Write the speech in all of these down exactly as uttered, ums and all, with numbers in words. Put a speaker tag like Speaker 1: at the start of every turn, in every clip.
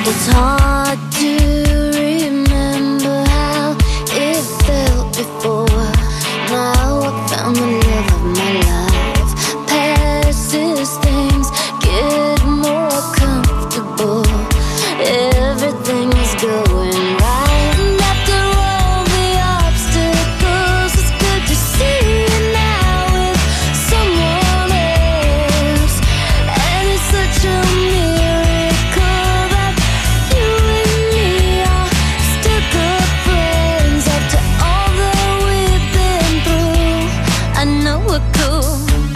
Speaker 1: It's hard to remember how it felt before. Now I found the love of my life. Past these things get more comfortable. Everything is going right. And after all the obstacles, it's good to see you now with someone else. And it's such a miracle that you and me are still good friends. After all that we've been through, I know we're cool.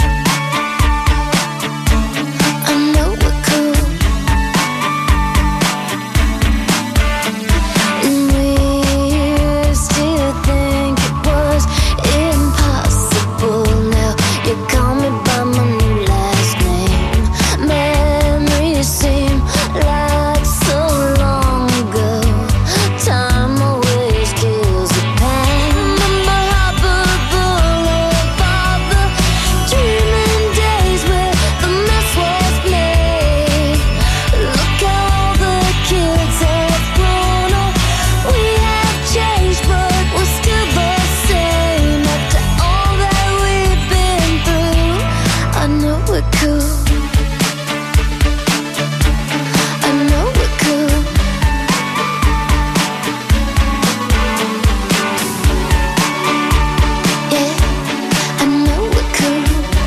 Speaker 1: I know we're cool. And we still think it was impossible. Now you call me by my new last name. Memories seem like so long ago. Time always kills the pain. Remember Harvard Boulevard, the dreaming days where the mess was made. Look how all the kids have grown up. We have changed, but we're still the same. After all that we've been through, I know we're cool. I know we're cool. Yeah, I know we're cool.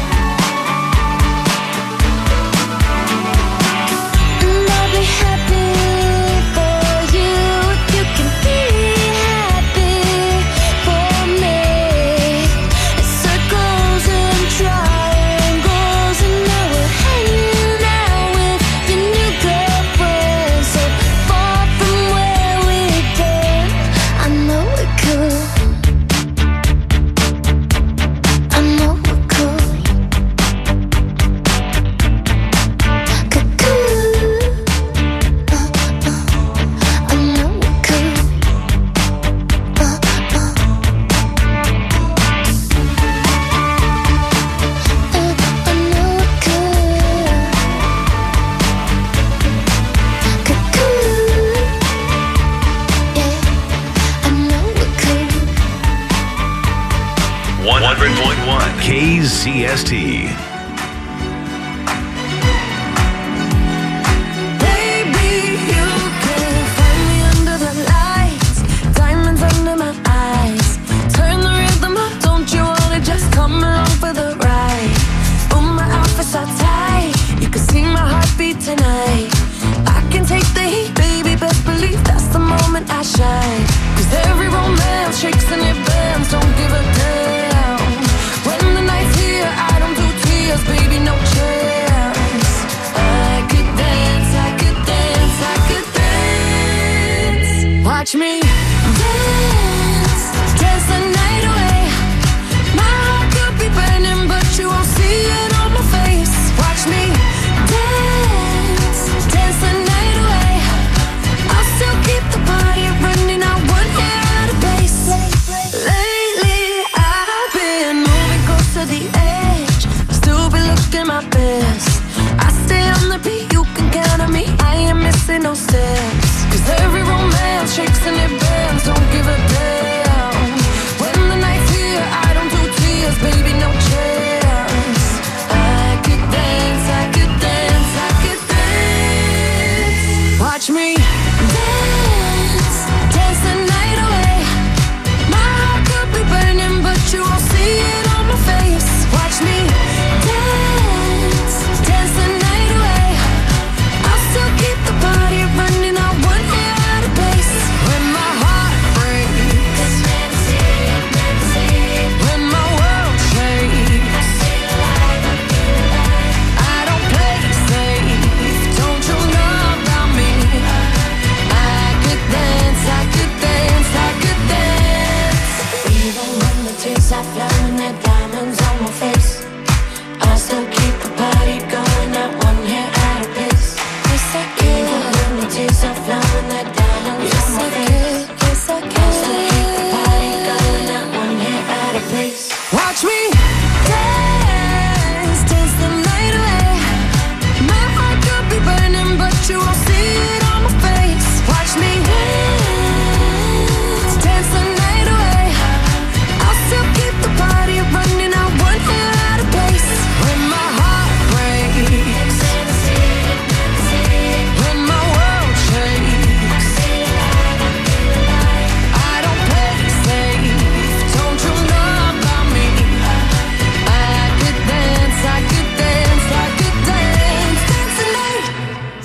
Speaker 1: And I'll be happy for you if you can be happy for me. It circles and triangles, and now we're hanging out with your new girlfriend. So far from where we've been, I know we're cool. I know we're cool. Cuckoo. Uh, uh. I know we're cool. Uh, uh. Uh, I know we're cool. Cuckoo. Yeah, I know we're cool.
Speaker 2: one hundred point one K Z S T.
Speaker 3: Baby, you can find me under the lights, diamonds under my eyes. Turn the rhythm up, don't you wanna just come along for the ride? Oh, my outfit's are tight, you can see my heartbeat tonight. I can take the heat, baby, best believe that's the moment I shine. Cause every romance shakes and it bends, don't give a damn. When the night's here, I don't do tears, baby, no chance. I could dance, I could dance, I could dance. Watch me dance, dance the night away. My heart could be burning, but you won't see it on my face. Watch me dance, dance the night away. I'll still keep the party running, I won't hear out of bass. Lately, I've been moving close to the edge, still be looking my best. I stay on the beat, you can count on me, I ain't missing no steps. Cause every romance shakes and it bends, don't give a damn. When the night's here, I don't do tears, baby, no chance. I could dance, I could dance, I could dance. Watch me dance, dance the night away. My heart could be burning, but you won't see it on my face. Watch me dance, dance the night away. I'll still keep the party running, I won't hear out of bass. When my heart breaks, when my world shakes, I don't play safe, don't you know about me? I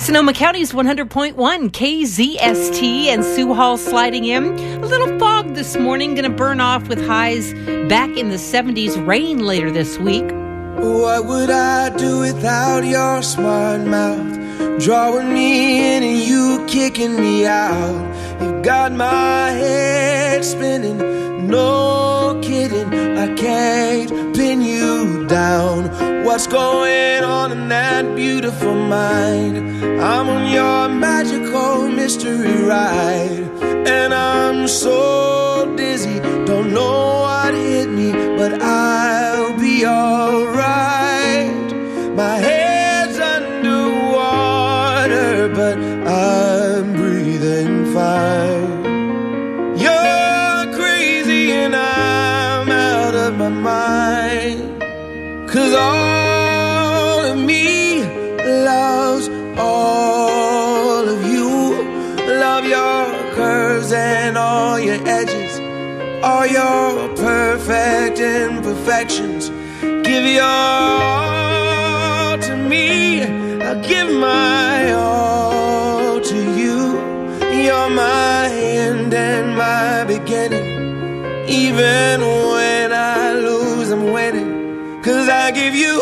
Speaker 4: Sonoma County's one hundred point one K Z S T and Sioux Hall sliding in. A little fog this morning, going to burn off with highs back in the seventies. Rain later this week.
Speaker 5: What would I do without your smart mouth? Drawing me in and you kicking me out. You've got my head spinning, no kidding. I can't pin you down. What's going on in that beautiful mind? I'm on your magical mystery ride, and I'm so dizzy, don't know what hit me, but I'll be alright. My head's underwater, but I'm breathing fine. You're crazy and I'm out of my mind, 'cause all of me loves all of you. Love your curves and all your edges, all your perfect imperfections. Give your all to me, I'll give my all to you. You're my end and my beginning. Even when I lose, I'm winning, 'cause I give you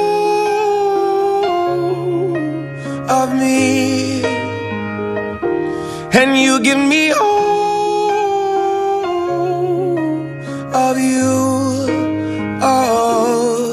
Speaker 5: all of me, and you give me all of you. Oh,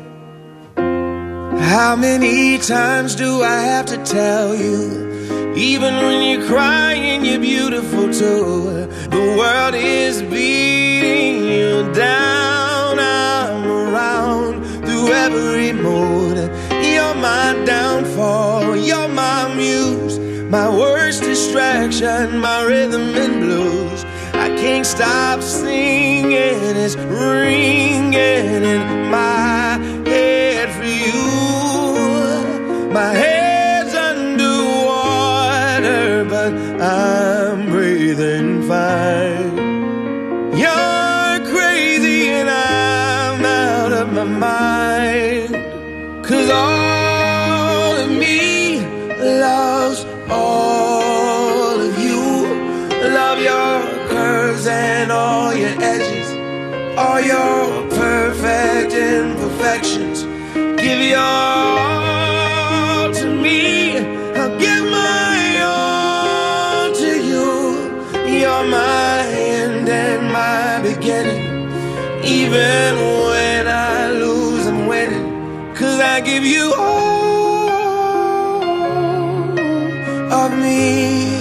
Speaker 5: how many times do I have to tell you? Even when you're crying, you're beautiful too. The world is beating you down. I'm around through every mood. You're my downfall, you're my muse, my worst distraction, my rhythm and blues. I can't stop singing, it's ringing in my head for you. My head's underwater, but I'm breathing fine. You're crazy and I'm out of my mind, 'cause all of me loves all of you. Love your curves and all your edges, all your perfect imperfections. Give your all to me, I'll give my all to you. You're my end and my beginning. Even when I lose, I'm winning, 'cause I give you all of me,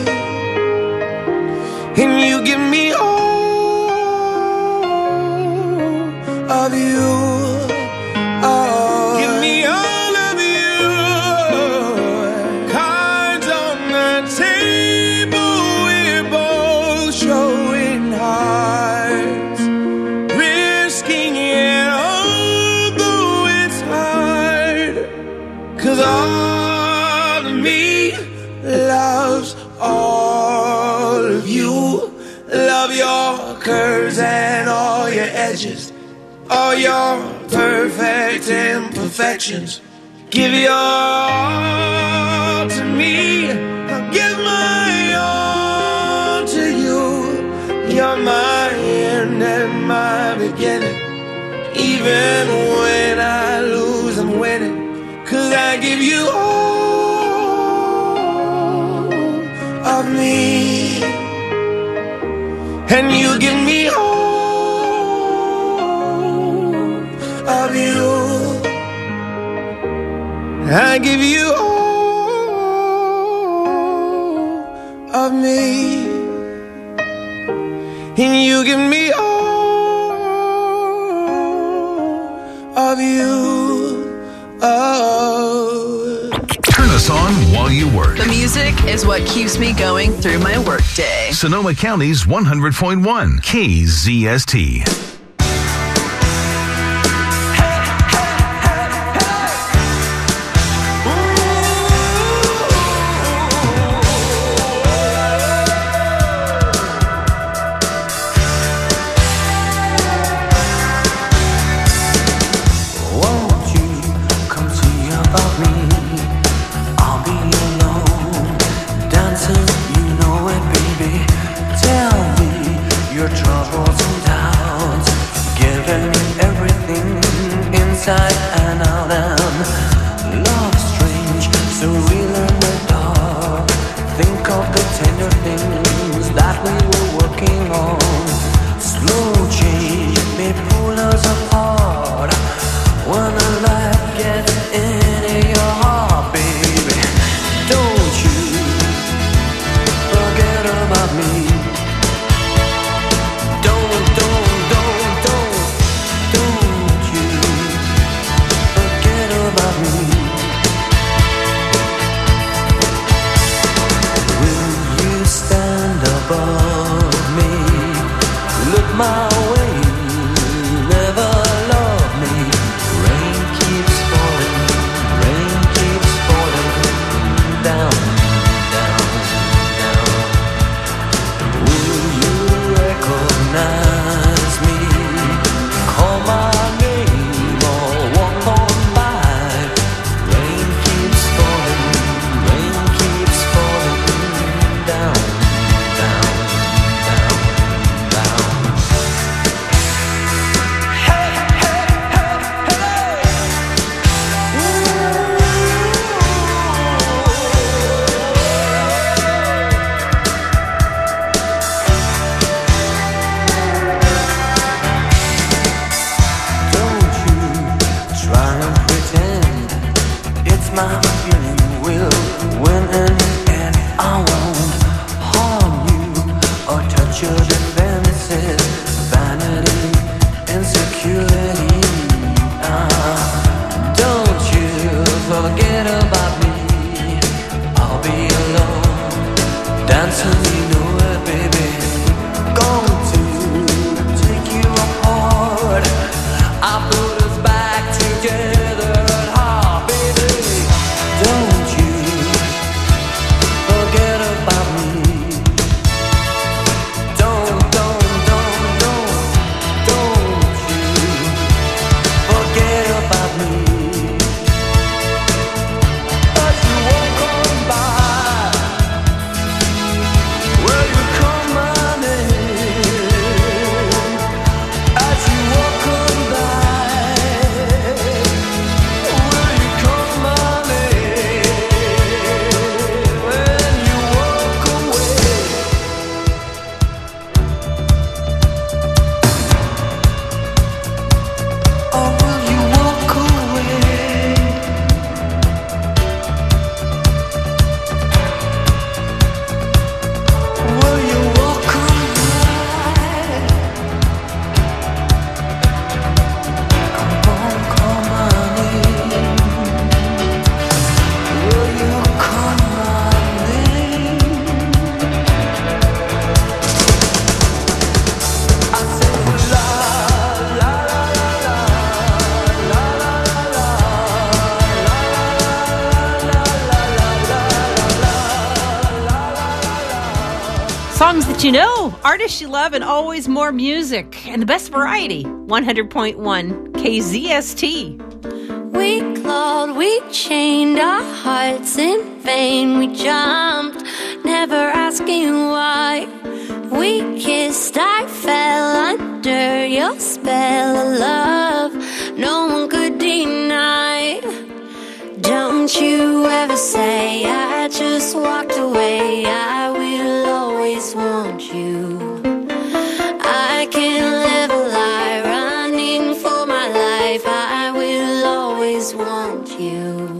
Speaker 5: and you give me all of you. Oh, give me all of you. Cards on the table, we're both showing hearts, risking it although it's hard, 'cause all of me loves all of you. Love your curves and all your edges, all your perfect imperfections. Give your all to me, I'll give my all to you. You're my end and my beginning. Even when I lose, I'm winning, 'cause I give you all of me, and you give me all of you. I give you all of me, and you give me all of you. Oh.
Speaker 2: Turn us on while you work.
Speaker 6: The music is what keeps me going through my workday.
Speaker 2: Sonoma County's one hundred point one K Z S T.
Speaker 5: Won't you come see about me? I'll be alone.
Speaker 7: above me. Look my way, never love me. Rain keeps falling, rain keeps falling down, down, down. Will you recognize me? Call my name or walk on by. Rain keeps falling, rain keeps falling down, down, down, down. Hey, hey, hey, hey. Don't you try and pretend it's my feeling. We'll win in the end. I won't harm you or touch your defenses. Vanity, insecurity. Ah, don't you forget about me. I'll be alone, dancing, you know it, baby. Going to take you apart. I put us back together at heart, baby. Don't you forget about me. Don't, don't, don't, don't, don't you forget about me. As you walk on by, will you call my name? As you walk on by, will you call my name? When you walk away, or will you walk away? Will you walk away? Come on, call my name. Will you call my name? I say la la la la la la la
Speaker 4: Songs that you know, artists you love, and always more music. And the best variety. one hundred point one K Z S T.
Speaker 1: We clawed, we chained our hearts in vain. We jumped, never asking why. We kissed, I fell under your spell of love. No one could deny. Don't you ever say I just walked away. I will always want you. I can't live a lie, running for my life. I will always want you.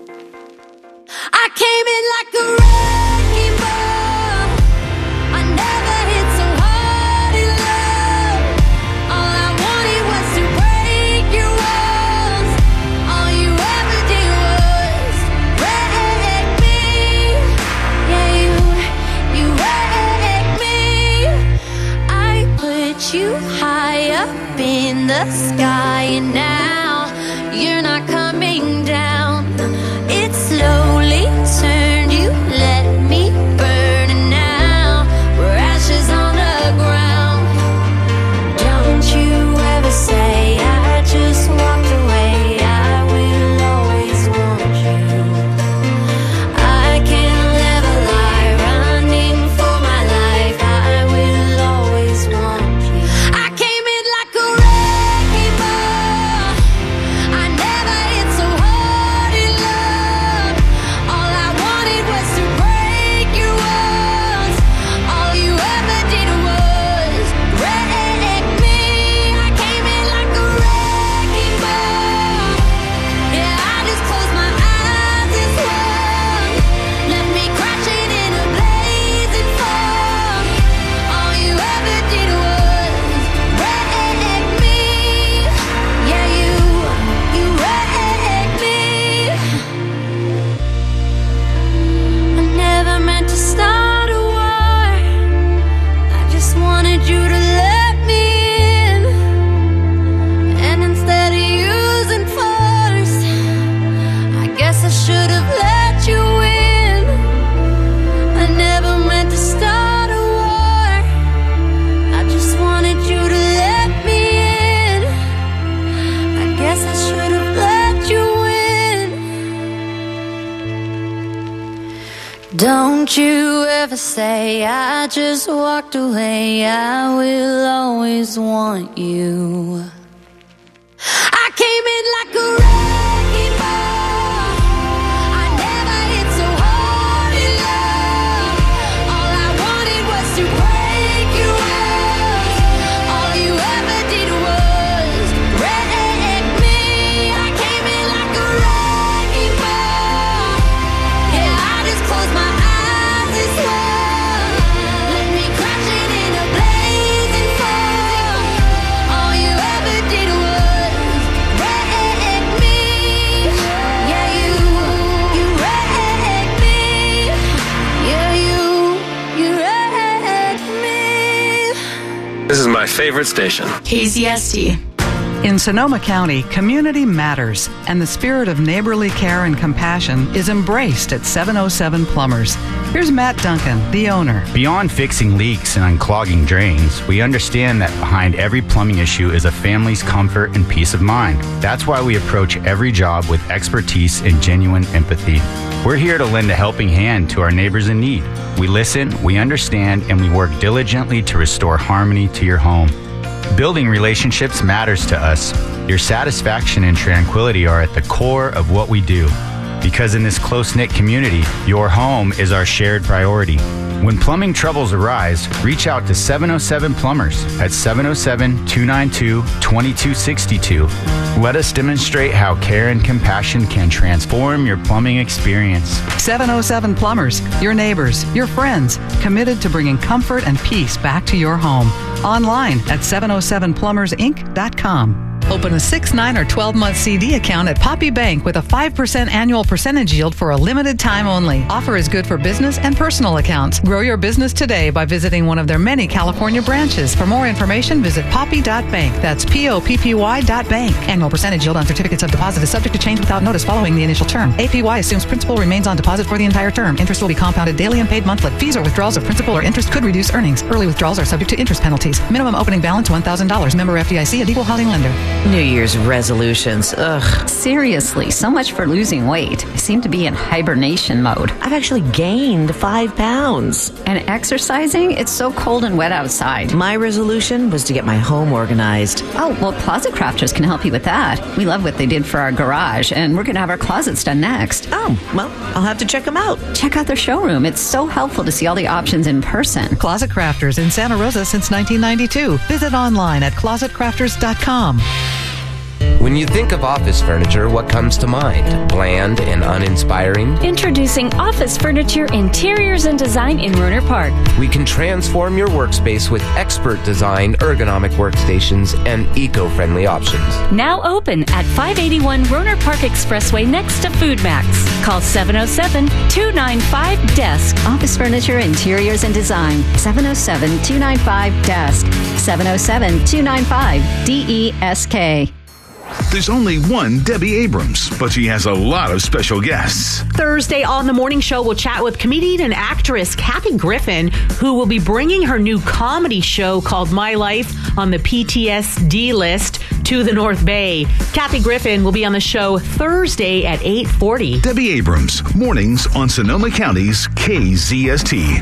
Speaker 1: I came in like a wrecking ball. I never hit so hard in love. All I wanted was to break your walls. All you ever did was wreck me. Don't you ever say I just walked away. I will always want you. I came in like a wrecking ball. I never hit so hard in love. All I wanted was to break you up. All you ever did was wreck me. I came in like a wrecking ball. Yeah, I just closed my eyes and swore. Let me crash it in a blazing fall. All you ever did was wreck me. Yeah, you, you wrecked me. Yeah, you, you wrecked me.
Speaker 8: This is my favorite station.
Speaker 6: K Z S T.
Speaker 9: In Sonoma County, community matters, and the spirit of neighborly care and compassion is embraced at seven oh seven Plumbers. Here's Matt Duncan, the owner.
Speaker 10: Beyond fixing leaks and unclogging drains, we understand that behind every plumbing issue is a family's comfort and peace of mind. That's why we approach every job with expertise and genuine empathy. We're here to lend a helping hand to our neighbors in need. We listen, we understand, and we work diligently to restore harmony to your home. Building relationships matters to us. Your satisfaction and tranquility are at the core of what we do. Because in this close-knit community, your home is our shared priority. When plumbing troubles arise, reach out to seven oh seven Plumbers at seven oh seven, two nine two, two two six two. Let us demonstrate how care and compassion can transform your plumbing experience.
Speaker 9: seven oh seven Plumbers, your neighbors, your friends, committed to bringing comfort and peace back to your home. Online at seven oh seven plumbers inc dot com. Open a six, nine, or twelve-month C D account at Poppy Bank with a five percent annual percentage yield for a limited time only. Offer is good for business and personal accounts. Grow your business today by visiting one of their many California branches. For more information, visit poppy dot bank. That's P O P P Y dot bank. Annual percentage yield on certificates of deposit is subject to change without notice following the initial term. A P Y assumes principal remains on deposit for the entire term. Interest will be compounded daily and paid monthly. Fees or withdrawals of principal or interest could reduce earnings. Early withdrawals are subject to interest penalties. Minimum opening balance one thousand dollars. Member F D I C, an equal housing lender.
Speaker 11: New Year's resolutions. Ugh.
Speaker 12: Seriously, so much for losing weight. I seem to be in hibernation mode.
Speaker 11: I've actually gained five pounds.
Speaker 12: And exercising? It's so cold and wet outside.
Speaker 11: My resolution was to get my home organized.
Speaker 12: Oh, well, Closet Crafters can help you with that. We love what they did for our garage, and we're going to have our closets done next.
Speaker 11: Oh, well, I'll have to check them out.
Speaker 12: Check out their showroom. It's so helpful to see all the options in person.
Speaker 9: Closet Crafters in Santa Rosa since nineteen ninety-two. Visit online at closet crafters dot com.
Speaker 13: When you think of office furniture, what comes to mind? Bland and uninspiring?
Speaker 14: Introducing Office Furniture Interiors and Design in Rohnert Park.
Speaker 13: We can transform your workspace with expert design, ergonomic workstations, and eco-friendly options.
Speaker 14: Now open at five eighty-one Rohnert Park Expressway next to Food Max. Call seven oh seven, two nine five, D E S K.
Speaker 12: Office Furniture Interiors and Design. seven oh seven, two nine five, D E S K. seven oh seven, two nine five, D E S K.
Speaker 2: There's only one Debbie Abrams, but she has a lot of special guests.
Speaker 15: Thursday on The Morning Show, we'll chat with comedian and actress Kathy Griffin, who will be bringing her new comedy show called My Life on the P T S D list to the North Bay. Kathy Griffin will be on the show Thursday at eight forty.
Speaker 2: Debbie Abrams, mornings on Sonoma County's K Z S T.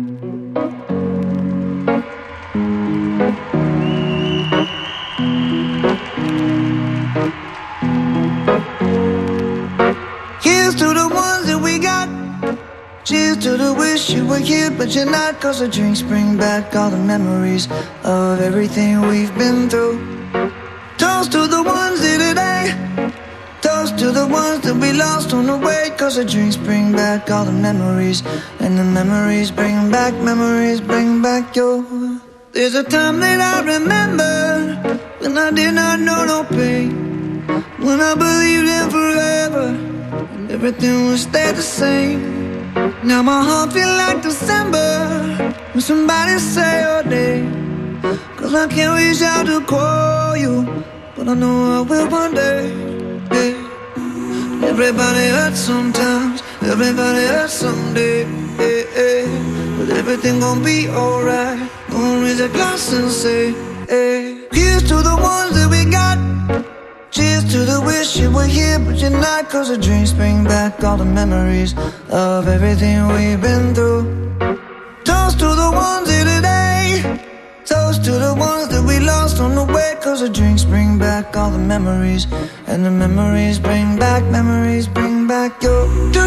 Speaker 5: Cheers to the wish you were here, but you're not. Cause the drinks bring back all the memories of everything we've been through. Toast to the ones here today. Toast to the ones that we lost on the way. Cause the drinks bring back all the memories. And the memories bring back, memories bring back your. There's a time that I remember when I did not know no pain. When I believed in forever and everything would stay the same. Now my heart feel like December when somebody say your name. Cause I can't reach out to call you, but I know I will one day. Hey. Everybody hurts sometimes, everybody hurts someday. Hey, hey. But everything gon' be alright. Gonna raise a glass and say, hey. Here's to the ones that we got.
Speaker 8: Cheers to the wish you were here, but you're not. Cause the drinks bring back all the memories of everything we've been through. Toast to the ones here today. Toast to the ones that we lost on the way. Cause the drinks bring back all the memories. And the memories bring back, memories bring back your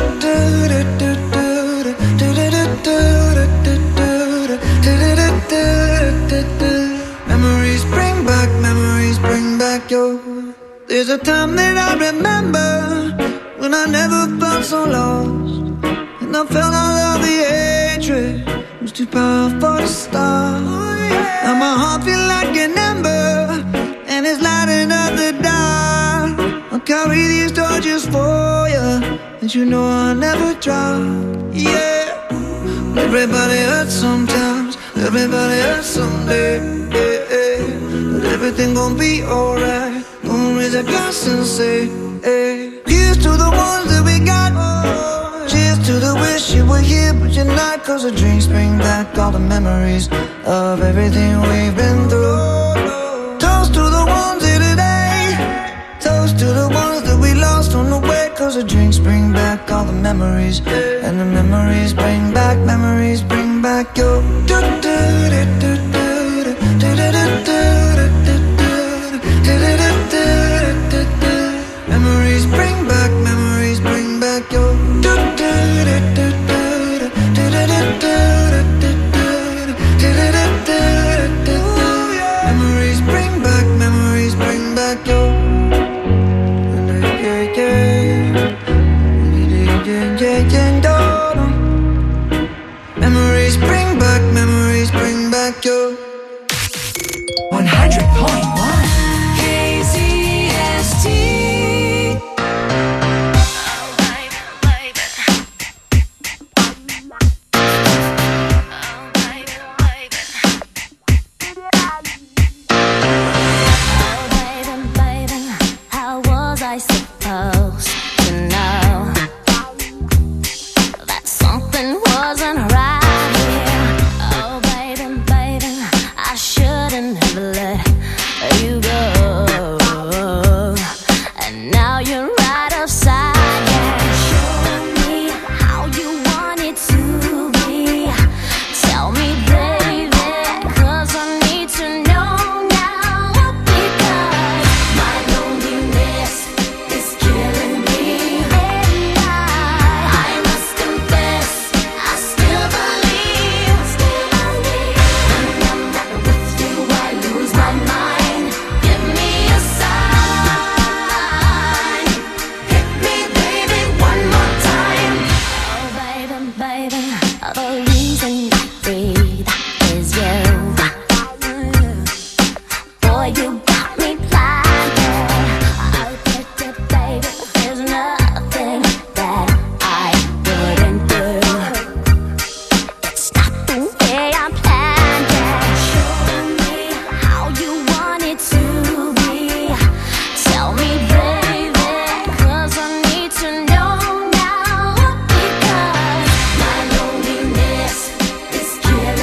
Speaker 8: memories bring back, memories bring back your. There's a time that I remember when I never felt so lost, and I felt all of the hatred was too powerful to stop. Now my heart feels like an ember, and it's lighting up the dark. I'll carry these torches for you, and you know I'll never drop. Yeah, everybody hurts sometimes, everybody hurts someday. Yeah, yeah. But everything gon' be alright. Gonna raise a glass and say, hey. Here's to the ones that we got. Cheers to the wish you were here, but you're not. Cause the drinks bring back all the memories of everything we've been through. Toast to the ones here today. Toast to the ones that we lost on the way. Cause the drinks bring back all the memories. And the memories bring back, memories bring back your. Memories bring back, memories bring back your. Memories bring back, memories bring back your. Memories bring back, memories bring back your.
Speaker 3: one hundred point one K Z S T.
Speaker 1: I supposed to know that something wasn't right here? Oh, baby, baby, I shouldn't have let you go. And now you're right upside down. Show me how you want it to be. Tell me, baby, cause I need to know now. Because my loneliness is killing me, and I, I must confess, I still believe, still believe. When I'm not with you, I lose my mind. Give me a sign, hit me, baby, one more time. Oh, baby, baby, the reason I breathe is you. Boy, you got me blinded. Oh, baby, baby, there's nothing that I wouldn't do. It's not the way I planned it. Show me how you want it to be. Tell me, baby, cause I need to know now. Because my loneliness is killing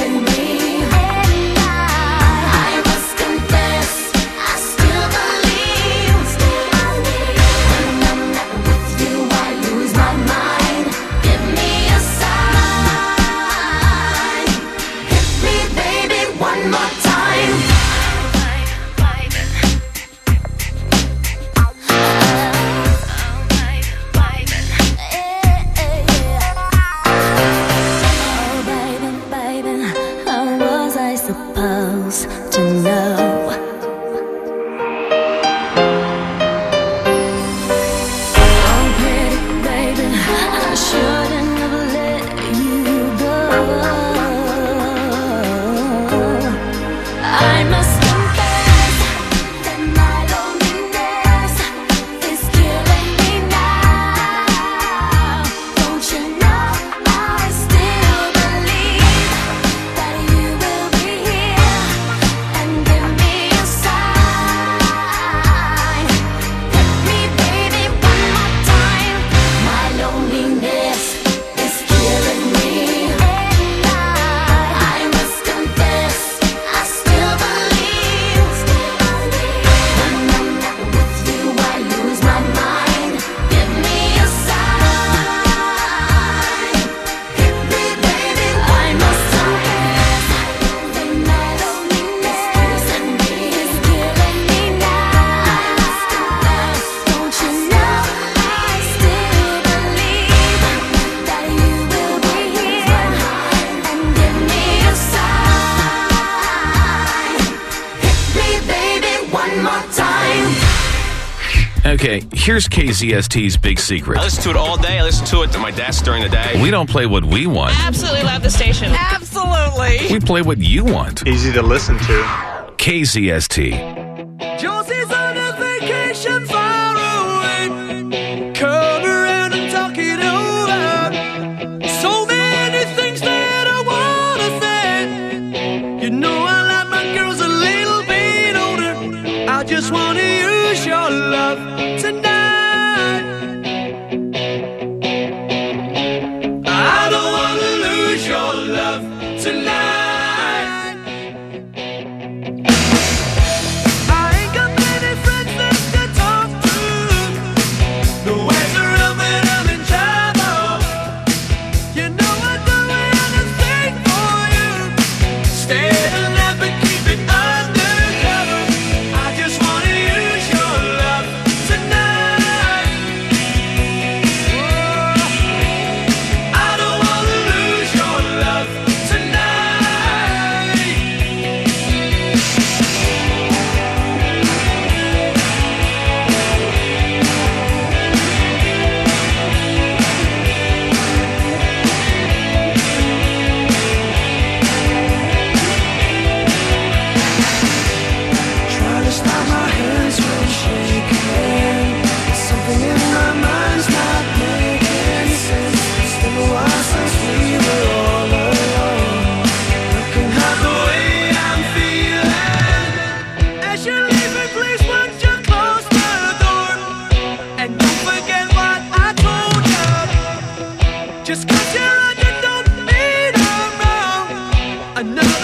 Speaker 16: Okay, here's K Z S T's big secret.
Speaker 17: I listen to it all day. I listen to it at my desk during the day.
Speaker 16: We don't play what we want.
Speaker 18: Absolutely love the station.
Speaker 4: Absolutely.
Speaker 16: We play what you want.
Speaker 19: Easy to listen to.
Speaker 16: K Z S T.
Speaker 5: Josie's on a vacation far away. Come around and talk it over. So many things that I wanna say. You know I like my girls a little bit older. I just wanna use your love tonight. I don't wanna lose your love tonight. Just 'cause you're on, you don't mean I'm wrong. Another